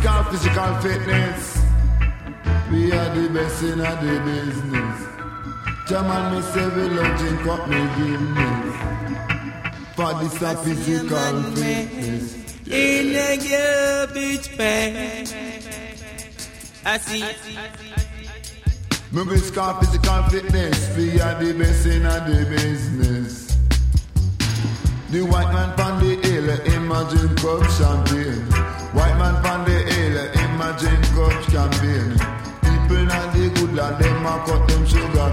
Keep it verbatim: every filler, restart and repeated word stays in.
call physical fitness. We are the best in the business. Jaman me say we love drink up me Guinness. For this a physical fitness. In a garbage bag, I see. Me we call physical fitness. We are the best in the business. The white man from the hill, imagine cup champagne. White man from the hill, imagine cup champagne. People not the good and them a cut them sugar